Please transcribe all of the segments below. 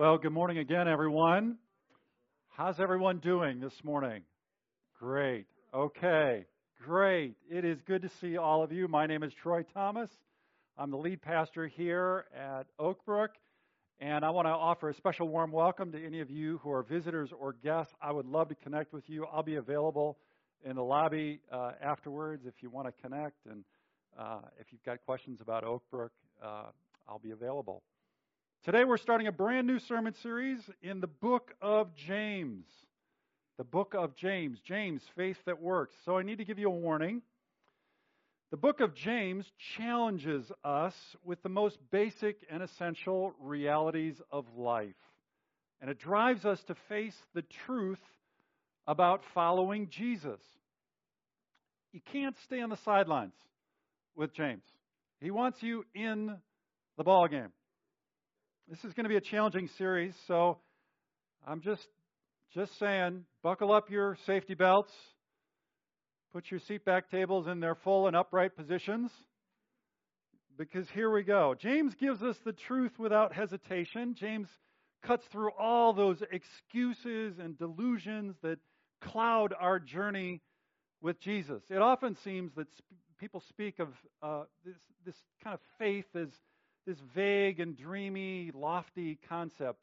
Well, good morning again, everyone. How's everyone doing this morning? Great. Okay. Great. It is good to see all of you. My name is Troy Thomas. I'm the lead pastor here at Oakbrook, and I want to offer a special warm welcome to any of you who are visitors or guests. I would love to connect with you. I'll be available in the lobby afterwards if you want to connect, and if you've got questions about Oakbrook, I'll be available. Today we're starting a brand new sermon series in the book of James. The book of James. James, faith that works. So I need to give you a warning. The book of James challenges us with the most basic and essential realities of life. And it drives us to face the truth about following Jesus. You can't stay on the sidelines with James. He wants you in the ball game. This is going to be a challenging series, so I'm just saying, buckle up your safety belts, put your seat back tables in their full and upright positions, because here we go. James gives us the truth without hesitation. James cuts through all those excuses and delusions that cloud our journey with Jesus. It often seems that people speak of this kind of faith as this vague and dreamy, lofty concept.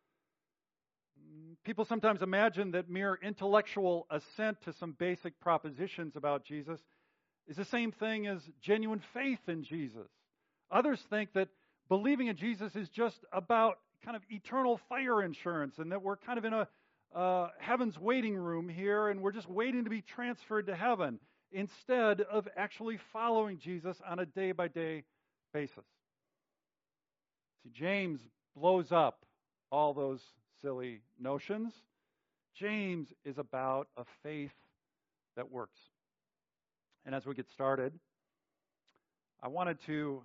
People sometimes imagine that mere intellectual assent to some basic propositions about Jesus is the same thing as genuine faith in Jesus. Others think that believing in Jesus is just about kind of eternal fire insurance and that we're kind of in a heaven's waiting room here and we're just waiting to be transferred to heaven instead of actually following Jesus on a day-by-day basis. See, James blows up all those silly notions. James is about a faith that works. And as we get started, I wanted to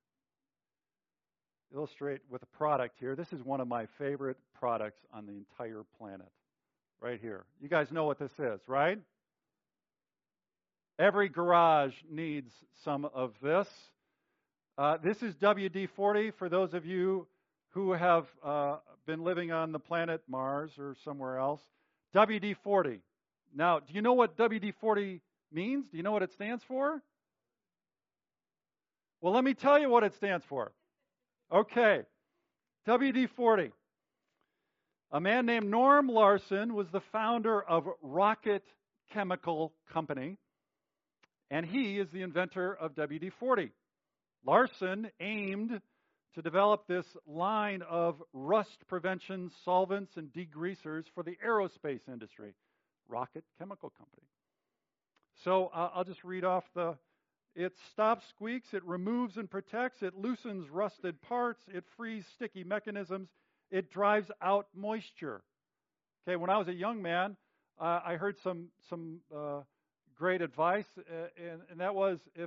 illustrate with a product here. This is one of my favorite products on the entire planet, right here. You guys know what this is, right? Every garage needs some of this. This is WD-40 for those of you who have been living on the planet Mars or somewhere else. WD-40. Now, do you know what WD-40 means? Do you know what it stands for? Well, let me tell you what it stands for. Okay. WD-40. A man named Norm Larson was the founder of Rocket Chemical Company, and he is the inventor of WD-40. Larson aimed to develop this line of rust prevention solvents and degreasers for the aerospace industry, Rocket Chemical Company. So I'll just read off it stops squeaks, it removes and protects, it loosens rusted parts, it frees sticky mechanisms, it drives out moisture. Okay, when I was a young man, I heard some great advice, and that was if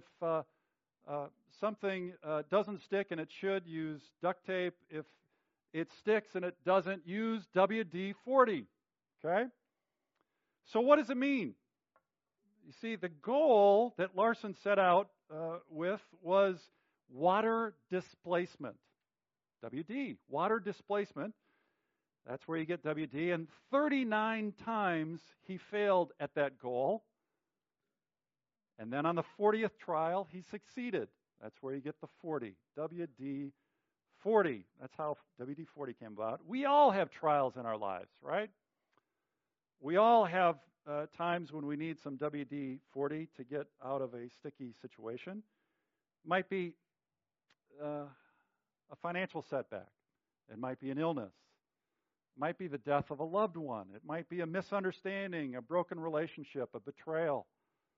something doesn't stick and it should, use duct tape. If it sticks and it doesn't, use WD-40. Okay? So what does it mean? You see, the goal that Larson set out with was water displacement. WD, water displacement. That's where you get WD. And 39 times he failed at that goal. And then on the 40th trial, he succeeded. That's where you get the 40, WD-40. That's how WD-40 came about. We all have trials in our lives, right? We all have times when we need some WD-40 to get out of a sticky situation. It might be a financial setback. It might be an illness. It might be the death of a loved one. It might be a misunderstanding, a broken relationship, a betrayal.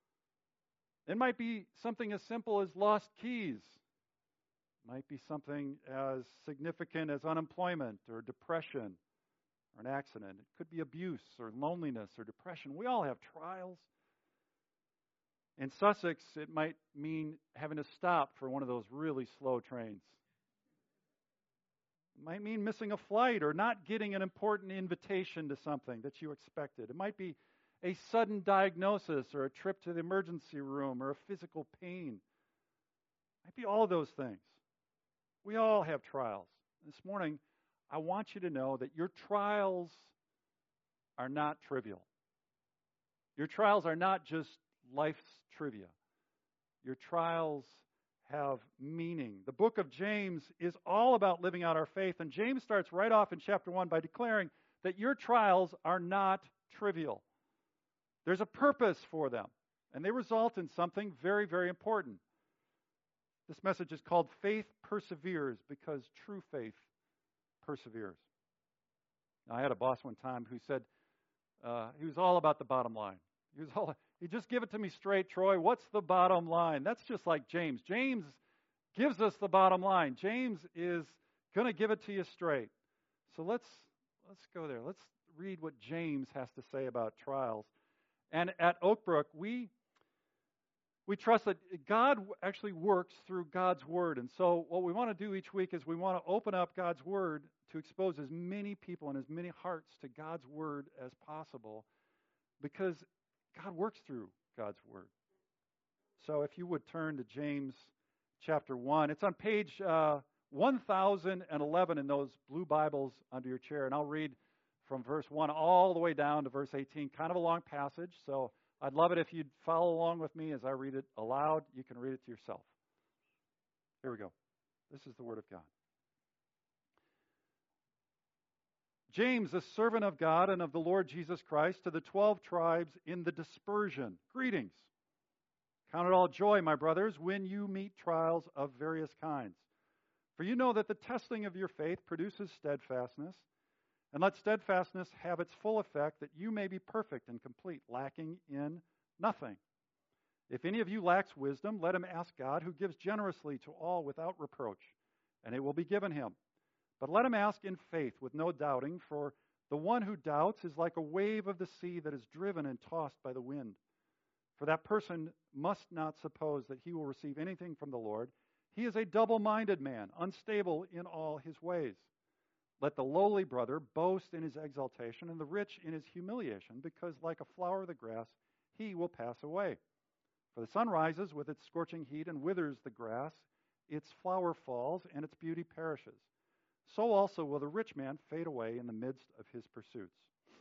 It might be something as simple as lost keys. It might be something as significant as unemployment or depression or an accident. It could be abuse or loneliness or depression. We all have trials. In Sussex, it might mean having to stop for one of those really slow trains. It might mean missing a flight or not getting an important invitation to something that you expected. It might be a sudden diagnosis or a trip to the emergency room or a physical pain. It might be all of those things. We all have trials. This morning, I want you to know that your trials are not trivial. Your trials are not just life's trivia. Your trials have meaning. The book of James is all about living out our faith, and James starts right off in chapter 1 by declaring that your trials are not trivial. There's a purpose for them, and they result in something very, very important. This message is called Faith Perseveres, because true faith perseveres. Now, I had a boss one time who said he was all about the bottom line. He just give it to me straight, Troy. What's the bottom line? That's just like James. James gives us the bottom line. James is going to give it to you straight. So let's go there. Let's read what James has to say about trials. And at Oak Brook, we trust that God actually works through God's Word. And so what we want to do each week is we want to open up God's Word to expose as many people and as many hearts to God's Word as possible, because God works through God's Word. So if you would turn to James chapter 1. It's on page 1011 in those blue Bibles under your chair. And I'll read from verse 1 all the way down to verse 18. Kind of a long passage, so I'd love it if you'd follow along with me as I read it aloud. You can read it to yourself. Here we go. This is the Word of God. James, a servant of God and of the Lord Jesus Christ, to the 12 tribes in the dispersion. Greetings. Count it all joy, my brothers, when you meet trials of various kinds. For you know that the testing of your faith produces steadfastness, and let steadfastness have its full effect, that you may be perfect and complete, lacking in nothing. If any of you lacks wisdom, let him ask God, who gives generously to all without reproach, and it will be given him. But let him ask in faith with no doubting, for the one who doubts is like a wave of the sea that is driven and tossed by the wind. For that person must not suppose that he will receive anything from the Lord. He is a double-minded man, unstable in all his ways. Let the lowly brother boast in his exaltation, and the rich in his humiliation, because like a flower of the grass, he will pass away. For the sun rises with its scorching heat and withers the grass, its flower falls, and its beauty perishes. So also will the rich man fade away in the midst of his pursuits.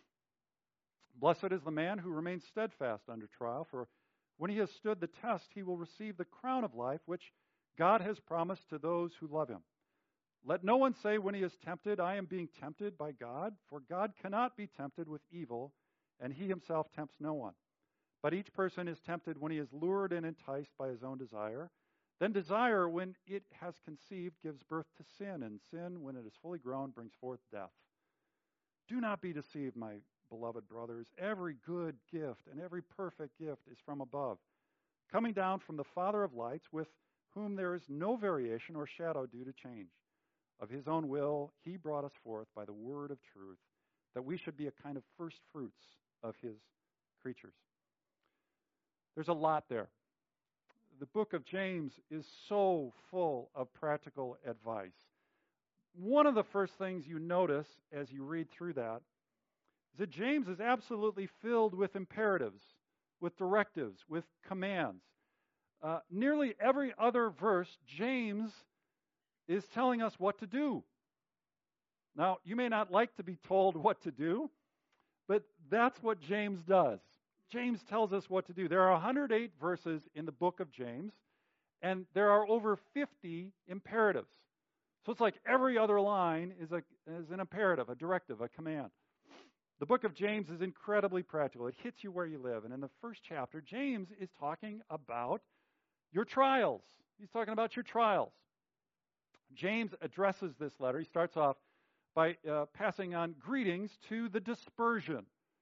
Blessed is the man who remains steadfast under trial, for when he has stood the test, he will receive the crown of life, which God has promised to those who love him. Let no one say when he is tempted, I am being tempted by God, for God cannot be tempted with evil, and he himself tempts no one. But each person is tempted when he is lured and enticed by his own desire. Then desire, when it has conceived, gives birth to sin, and sin, when it is fully grown, brings forth death. Do not be deceived, my beloved brothers. Every good gift and every perfect gift is from above, coming down from the Father of lights, with whom there is no variation or shadow due to change. Of his own will, he brought us forth by the word of truth, that we should be a kind of first fruits of his creatures. There's a lot there. The book of James is so full of practical advice. One of the first things you notice as you read through that is that James is absolutely filled with imperatives, with directives, with commands. Nearly every other verse, James is telling us what to do. Now, you may not like to be told what to do, but that's what James does. James tells us what to do. There are 108 verses in the book of James, and there are over 50 imperatives. So it's like every other line is an imperative, a directive, a command. The book of James is incredibly practical. It hits you where you live. And in the first chapter, James is talking about your trials. He's talking about your trials. James addresses this letter. He starts off by passing on greetings to the dispersion.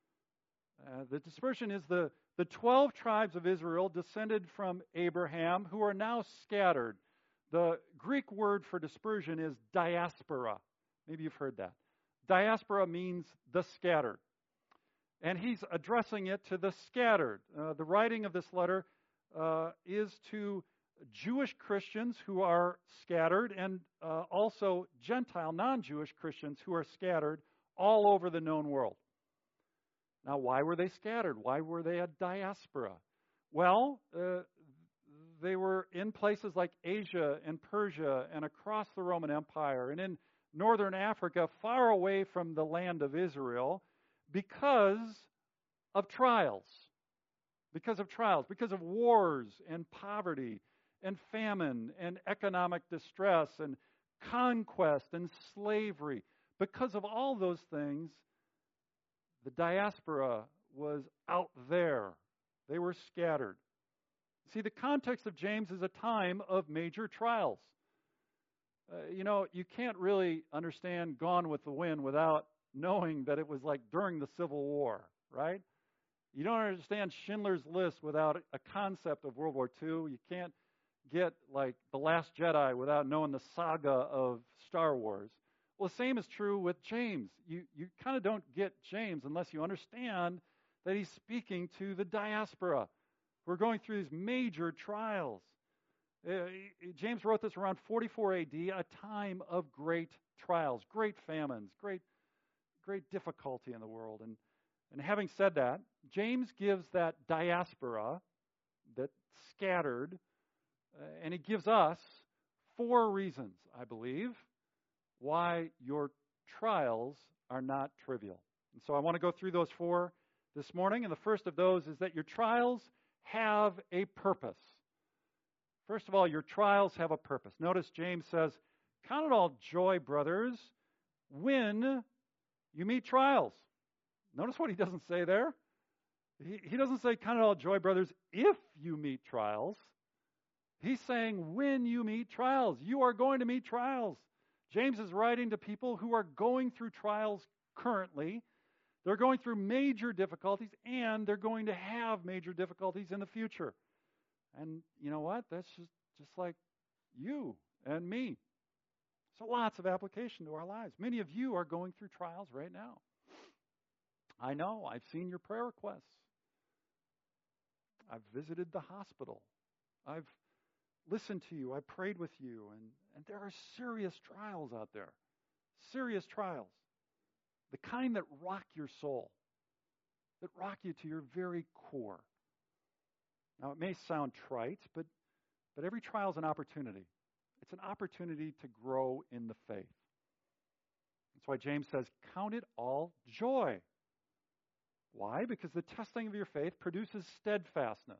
The dispersion is the 12 tribes of Israel descended from Abraham, who are now scattered. The Greek word for dispersion is diaspora. Maybe you've heard that. Diaspora means the scattered. And he's addressing it to the scattered. The writing of this letter is to Jewish Christians who are scattered, and also Gentile, non-Jewish Christians who are scattered all over the known world. Now, why were they scattered? Why were they a diaspora? Well, they were in places like Asia and Persia and across the Roman Empire and in northern Africa, far away from the land of Israel, because of trials. Because of trials, because of wars and poverty and famine and economic distress and conquest and slavery. Because of all those things, the diaspora was out there. They were scattered. See, the context of James is a time of major trials. You can't really understand Gone with the Wind without knowing that it was like during the Civil War, right? You don't understand Schindler's List without a concept of World War II. You can't get like The Last Jedi without knowing the saga of Star Wars. Well, the same is true with James. You kind of don't get James unless you understand that he's speaking to the diaspora. We're going through these major trials. James wrote this around 44 AD, a time of great trials, great famines, great difficulty in the world. And having said that, James gives that diaspora, that scattered, and he gives us 4 reasons, I believe, why your trials are not trivial. And so I want to go through those 4 this morning. And the first of those is that your trials have a purpose. First of all, your trials have a purpose. Notice James says, "Count it all joy, brothers, when you meet trials." Notice what he doesn't say there. He doesn't say, "Count it all joy, brothers, if you meet trials." He's saying, when you meet trials. You are going to meet trials. James is writing to people who are going through trials currently. They're going through major difficulties, and they're going to have major difficulties in the future. And you know what? That's just like you and me. So lots of application to our lives. Many of you are going through trials right now. I know. I've seen your prayer requests. I've visited the hospital. I've listened to you. I prayed with you. And there are serious trials out there. Serious trials. The kind that rock your soul. That rock you to your very core. Now, it may sound trite, but every trial is an opportunity. It's an opportunity to grow in the faith. That's why James says, count it all joy. Why? Because the testing of your faith produces steadfastness.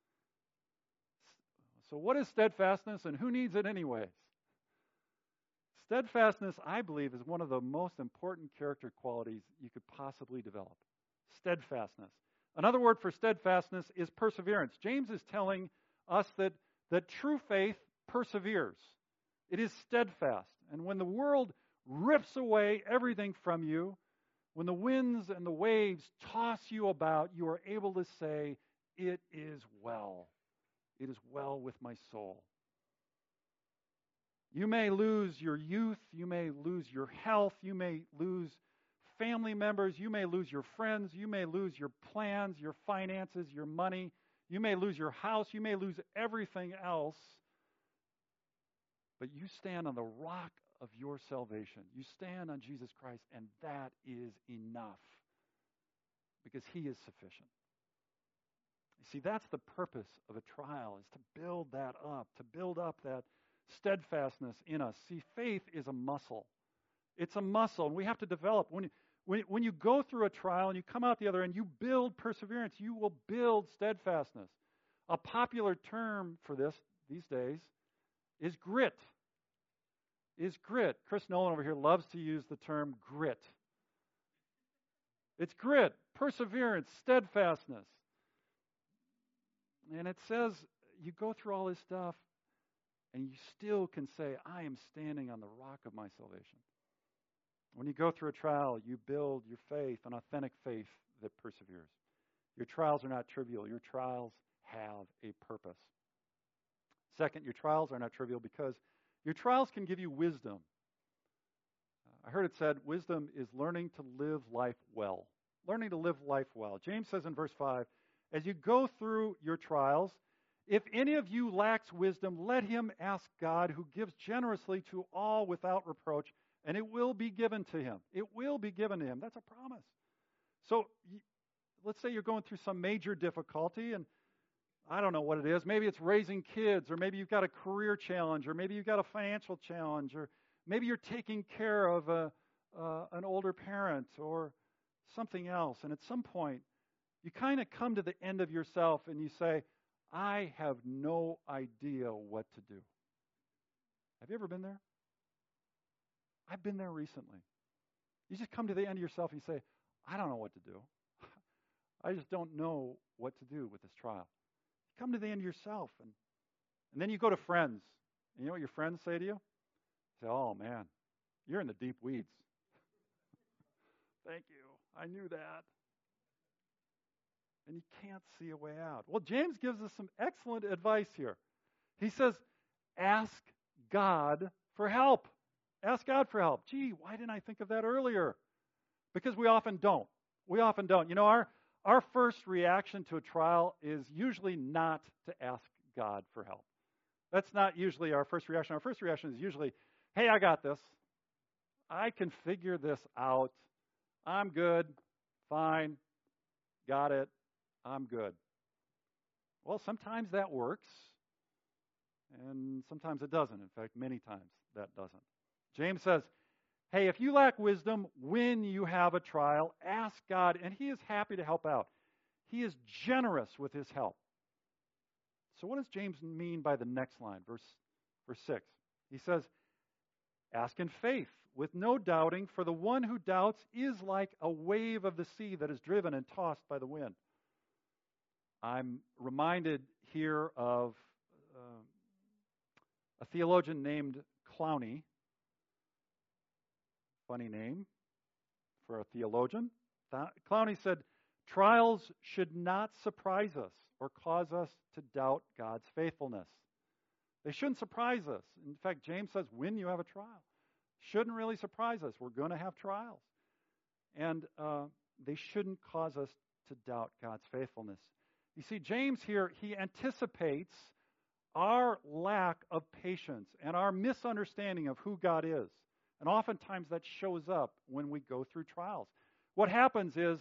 So what is steadfastness, and who needs it anyways? Steadfastness, I believe, is one of the most important character qualities you could possibly develop. Steadfastness. Another word for steadfastness is perseverance. James is telling us that true faith perseveres. It is steadfast. And when the world rips away everything from you, when the winds and the waves toss you about, you are able to say, "It is well. It is well with my soul." You may lose your youth. You may lose your health. You may lose family members. You may lose your friends. You may lose your plans, your finances, your money. You may lose your house. You may lose everything else. But you stand on the rock of your salvation. You stand on Jesus Christ, and that is enough because he is sufficient. You see, that's the purpose of a trial, is to build that up, to build up that steadfastness in us. See, faith is a muscle. It's a muscle, and we have to develop. When you go through a trial and you come out the other end, you build perseverance. You will build steadfastness. A popular term for this these days is grit. Chris Nolan over here loves to use the term grit. It's grit, perseverance, steadfastness. And it says you go through all this stuff and you still can say, "I am standing on the rock of my salvation." When you go through a trial, you build your faith, an authentic faith that perseveres. Your trials are not trivial. Your trials have a purpose. Second, your trials are not trivial because your trials can give you wisdom. I heard it said, wisdom is learning to live life well. Learning to live life well. James says in verse 5, as you go through your trials, if any of you lacks wisdom, let him ask God, who gives generously to all without reproach, and it will be given to him. It will be given to him. That's a promise. So let's say you're going through some major difficulty, and I don't know what it is. Maybe it's raising kids, or maybe you've got a career challenge, or maybe you've got a financial challenge, or maybe you're taking care of an older parent or something else. And at some point, you kind of come to the end of yourself and you say, I have no idea what to do. Have you ever been there? I've been there recently. You just come to the end of yourself and you say, I don't know what to do. I just don't know what to do with this trial. You come to the end of yourself, and then you go to friends. And you know what your friends say to you? Say, oh, man, you're in the deep weeds. Thank you. I knew that. And you can't see a way out. Well, James gives us some excellent advice here. He says, ask God for help. Ask God for help. Gee, why didn't I think of that earlier? Because we often don't. We often don't. You know, our first reaction to a trial is usually not to ask God for help. That's not usually our first reaction. Our first reaction is usually, hey, I got this. I can figure this out. I'm good. Fine. Got it. I'm good. Well, sometimes that works, and sometimes it doesn't. In fact, many times that doesn't. James says, hey, if you lack wisdom when you have a trial, ask God, and He is happy to help out. He is generous with His help. So what does James mean by the next line, verse 6? He says, ask in faith, with no doubting, for the one who doubts is like a wave of the sea that is driven and tossed by the wind. I'm reminded here of a theologian named Clowney. Funny name for a theologian. Clowney said, trials should not surprise us or cause us to doubt God's faithfulness. They shouldn't surprise us. In fact, James says, when you have a trial, shouldn't really surprise us. We're going to have trials. And they shouldn't cause us to doubt God's faithfulness. You see, James here, he anticipates our lack of patience and our misunderstanding of who God is. And oftentimes that shows up when we go through trials. What happens is,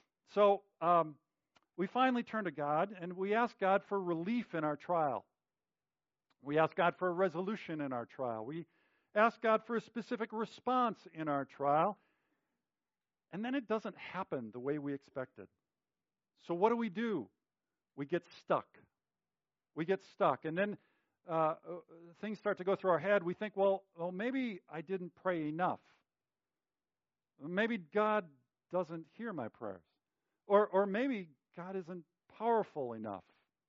we finally turn to God and we ask God for relief in our trial. We ask God for a resolution in our trial. We ask God for a specific response in our trial. And then it doesn't happen the way we expected. So what do? We get stuck. We get stuck. And then things start to go through our head. We think, well, maybe I didn't pray enough. Maybe God doesn't hear my prayers. Or maybe God isn't powerful enough.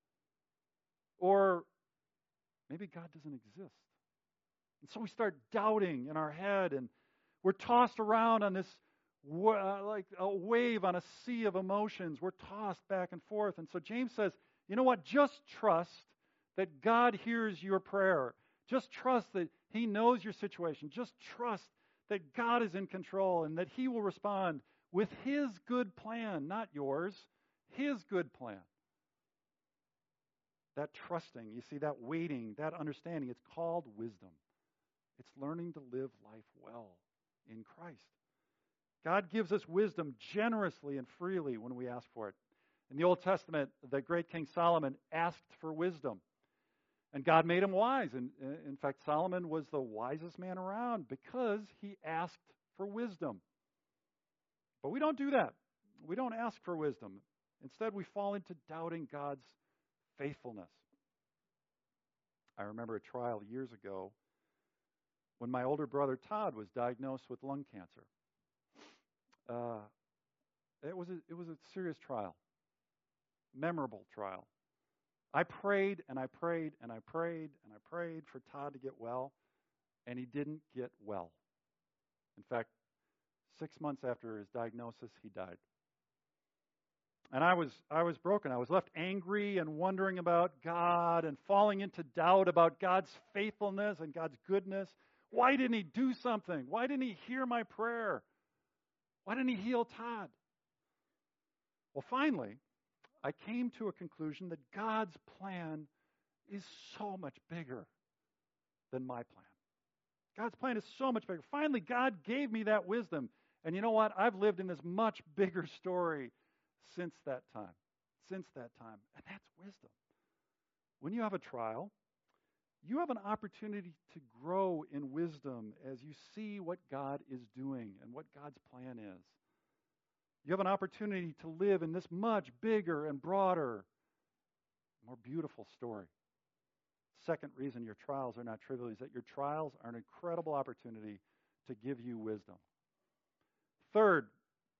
Or maybe God doesn't exist. And so we start doubting in our head, and we're tossed around on this like a wave on a sea of emotions. We're tossed back and forth. And so James says, you know what? Just trust that God hears your prayer. Just trust that He knows your situation. Just trust that God is in control and that He will respond with His good plan, not yours, His good plan. That trusting, you see, that waiting, that understanding, it's called wisdom. It's learning to live life well in Christ. God gives us wisdom generously and freely when we ask for it. In the Old Testament, the great King Solomon asked for wisdom. And God made him wise. And in fact, Solomon was the wisest man around because he asked for wisdom. But we don't do that. We don't ask for wisdom. Instead, we fall into doubting God's faithfulness. I remember a trial years ago when my older brother Todd was diagnosed with lung cancer. It was a serious trial, memorable trial. I prayed and I prayed and I prayed and I prayed for Todd to get well, and he didn't get well. In fact, 6 months after his diagnosis, he died. And I was broken. I was left angry and wondering about God and falling into doubt about God's faithfulness and God's goodness. Why didn't He do something? Why didn't He hear my prayer? Why didn't He heal Todd? Well, finally, I came to a conclusion that God's plan is so much bigger than my plan. God's plan is so much bigger. Finally, God gave me that wisdom. And you know what? I've lived in this much bigger story since that time. And that's wisdom. When you have a trial, you have an opportunity to grow in wisdom as you see what God is doing and what God's plan is. You have an opportunity to live in this much bigger and broader, more beautiful story. Second reason your trials are not trivial is that your trials are an incredible opportunity to give you wisdom. Third,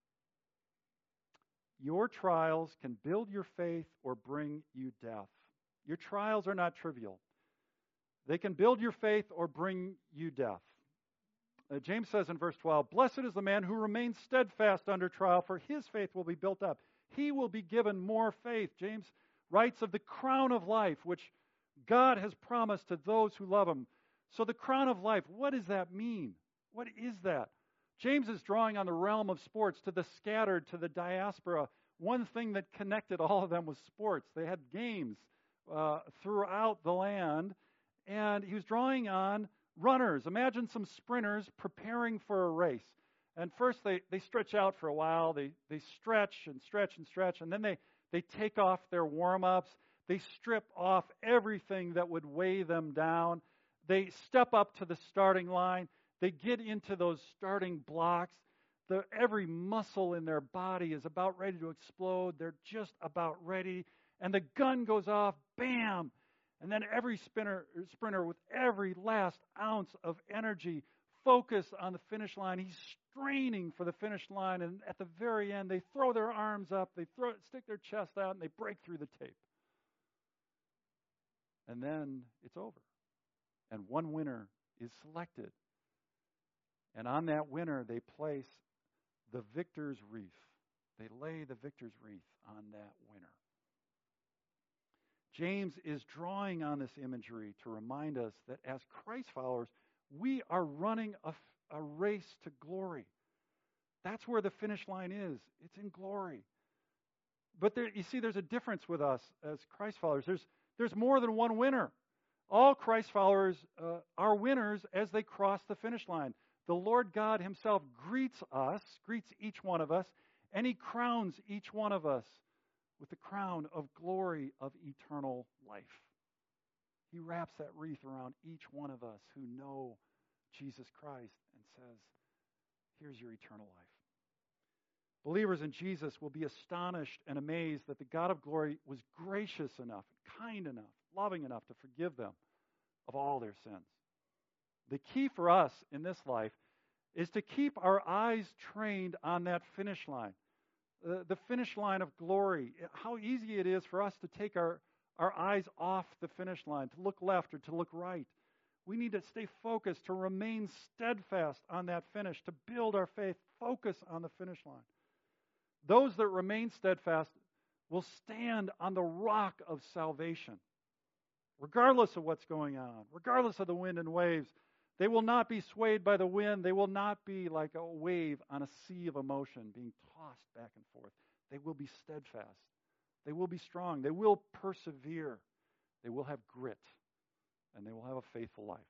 your trials can build your faith or bring you death. Your trials are not trivial. They can build your faith or bring you death. James says in verse 12, "Blessed is the man who remains steadfast under trial, for his faith will be built up. He will be given more faith." James writes of the crown of life, which God has promised to those who love him. So the crown of life, what does that mean? What is that? James is drawing on the realm of sports, to the scattered, to the diaspora. One thing that connected all of them was sports. They had games throughout the land, and he was drawing on runners. Imagine some sprinters preparing for a race. And first they stretch out for a while. They stretch and stretch and stretch, and then they take off their warm-ups. They strip off everything that would weigh them down. They step up to the starting line. They get into those starting blocks. Every muscle in their body is about ready to explode. They're just about ready. And the gun goes off, bam! And then every sprinter with every last ounce of energy focused on the finish line. He's straining for the finish line. And at the very end, they throw their arms up. They stick their chest out, and they break through the tape. And then it's over. And one winner is selected. And on that winner, they place the victor's wreath. They lay the victor's wreath on that winner. James is drawing on this imagery to remind us that as Christ followers, we are running a race to glory. That's where the finish line is. It's in glory. But you see, there's a difference with us as Christ followers. There's more than one winner. All Christ followers are winners as they cross the finish line. The Lord God himself greets each one of us, and he crowns each one of us with the crown of glory of eternal life. He wraps that wreath around each one of us who know Jesus Christ and says, here's your eternal life. Believers in Jesus will be astonished and amazed that the God of glory was gracious enough, kind enough, loving enough to forgive them of all their sins. The key for us in this life is to keep our eyes trained on that finish line. The finish line of glory. How easy it is for us to take our eyes off the finish line, to look left or to look right. We need to stay focused, to remain steadfast on that finish, to build our faith, focus on the finish line. Those that remain steadfast will stand on the rock of salvation. Regardless of what's going on, regardless of the wind and waves, they will not be swayed by the wind. They will not be like a wave on a sea of emotion being tossed back and forth. They will be steadfast. They will be strong. They will persevere. They will have grit. And they will have a faithful life.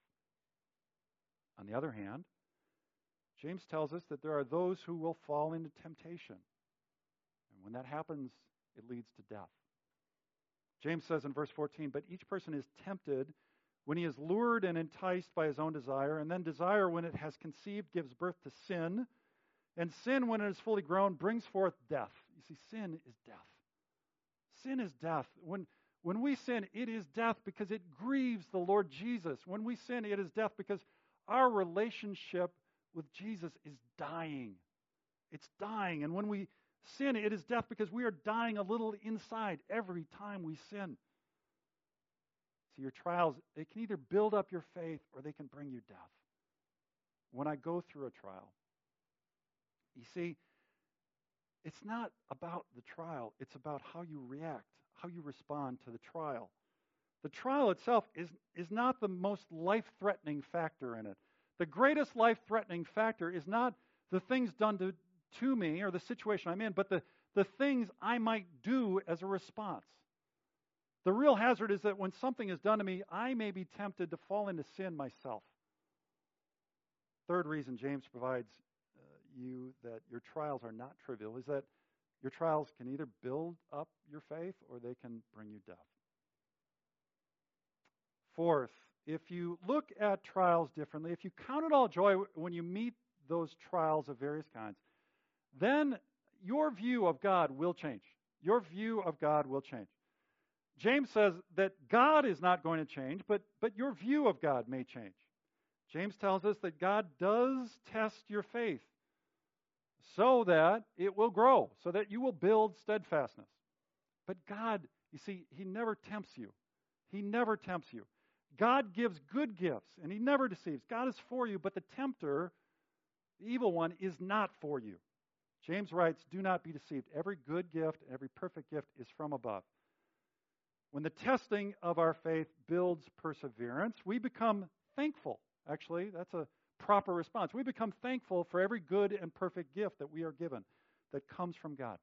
On the other hand, James tells us that there are those who will fall into temptation. And when that happens, it leads to death. James says in verse 14, "But each person is tempted when he is lured and enticed by his own desire, and then desire, when it has conceived, gives birth to sin, and sin, when it is fully grown, brings forth death." You see, sin is death. Sin is death. When we sin, it is death because it grieves the Lord Jesus. When we sin, it is death because our relationship with Jesus is dying. It's dying. And when we sin, it is death because we are dying a little inside every time we sin. So your trials, they can either build up your faith or they can bring you death. When I go through a trial, you see, it's not about the trial. It's about how you react, how you respond to the trial. The trial itself is not the most life-threatening factor in it. The greatest life-threatening factor is not the things done to me or the situation I'm in, but the things I might do as a response. The real hazard is that when something is done to me, I may be tempted to fall into sin myself. Third reason James provides you that your trials are not trivial is that your trials can either build up your faith or they can bring you death. Fourth if you look at trials differently, if you count it all joy when you meet those trials of various kinds, then your view of God will change. Your view of God will change. James says that God is not going to change, but your view of God may change. James tells us that God does test your faith so that it will grow, so that you will build steadfastness. But God, you see, He never tempts you. He never tempts you. God gives good gifts, and He never deceives. God is for you, but the tempter, the evil one, is not for you. James writes, do not be deceived. Every good gift, every perfect gift is from above. When the testing of our faith builds perseverance, we become thankful. Actually, that's a proper response. We become thankful for every good and perfect gift that we are given that comes from God.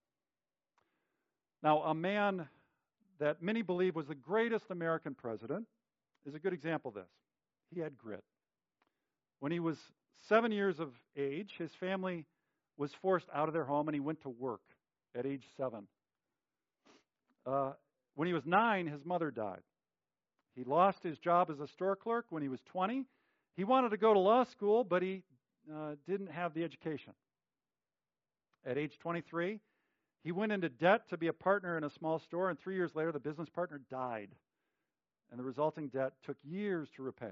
Now, a man that many believe was the greatest American president is a good example of this. He had grit. When he was 7 years of age, his family was forced out of their home and he went to work at age 7. When he was 9, his mother died. He lost his job as a store clerk when he was 20. He wanted to go to law school, but he didn't have the education. At age 23, he went into debt to be a partner in a small store, and 3 years later, the business partner died, and the resulting debt took years to repay.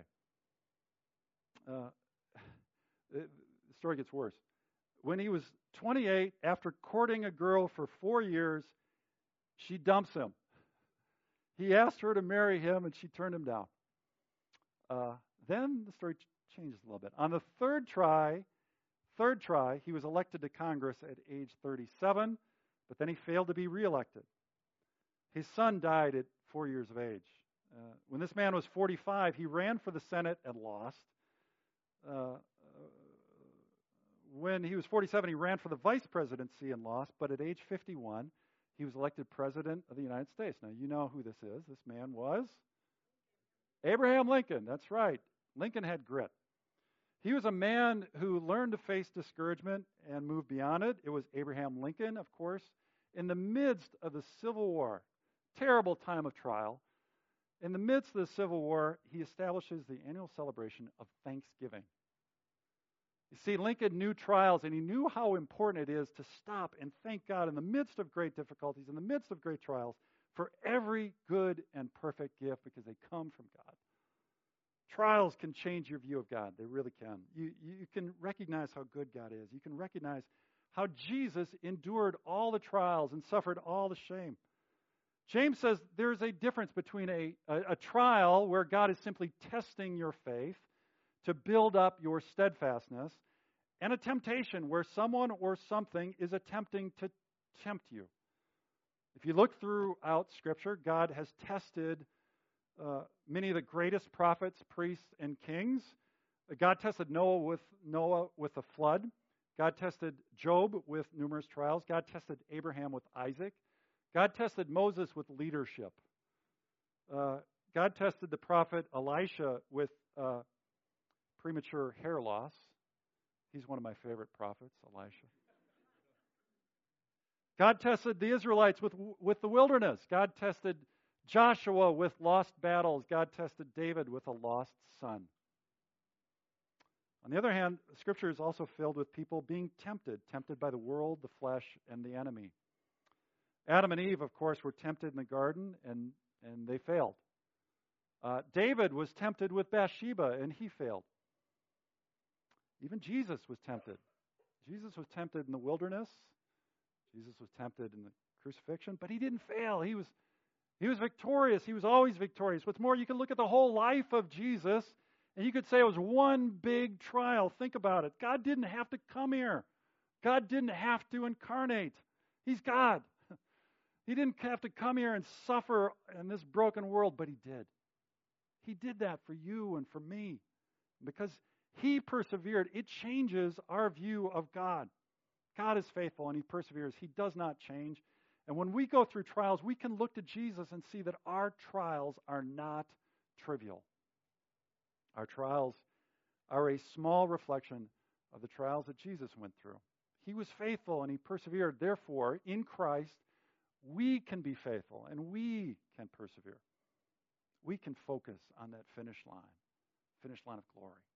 The story gets worse. When he was 28, after courting a girl for 4 years, she dumps him. He asked her to marry him, and she turned him down. Then the story changes a little bit. On the third try, he was elected to Congress at age 37, but then he failed to be reelected. His son died at 4 years of age. When this man was 45, he ran for the Senate and lost. When he was 47, he ran for the vice presidency and lost, but at age 51, he was elected president of the United States. Now, you know who this is. This man was Abraham Lincoln. That's right. Lincoln had grit. He was a man who learned to face discouragement and move beyond it. It was Abraham Lincoln, of course, in the midst of the Civil War, terrible time of trial. In the midst of the Civil War, he establishes the annual celebration of Thanksgiving. You see, Lincoln knew trials, and he knew how important it is to stop and thank God in the midst of great difficulties, in the midst of great trials, for every good and perfect gift, because they come from God. Trials can change your view of God. They really can. You can recognize how good God is. You can recognize how Jesus endured all the trials and suffered all the shame. James says there's a difference between a trial where God is simply testing your faith to build up your steadfastness, and a temptation where someone or something is attempting to tempt you. If you look throughout Scripture, God has tested many of the greatest prophets, priests, and kings. God tested Noah with a flood. God tested Job with numerous trials. God tested Abraham with Isaac. God tested Moses with leadership. God tested the prophet Elisha with premature hair loss. He's one of my favorite prophets, Elisha. God tested the Israelites with the wilderness. God tested Joshua with lost battles. God tested David with a lost son. On the other hand, Scripture is also filled with people being tempted by the world, the flesh, and the enemy. Adam and Eve, of course, were tempted in the garden, and they failed. David was tempted with Bathsheba, and he failed. Even Jesus was tempted. Jesus was tempted in the wilderness. Jesus was tempted in the crucifixion, but he didn't fail. He was victorious. He was always victorious. What's more, you can look at the whole life of Jesus, and you could say it was one big trial. Think about it. God didn't have to come here. God didn't have to incarnate. He's God. He didn't have to come here and suffer in this broken world, but he did. He did that for you and for me. Because he persevered, it changes our view of God. God is faithful and he perseveres. He does not change. And when we go through trials, we can look to Jesus and see that our trials are not trivial. Our trials are a small reflection of the trials that Jesus went through. He was faithful and he persevered. Therefore, in Christ, we can be faithful and we can persevere. we can focus on that finish line of glory.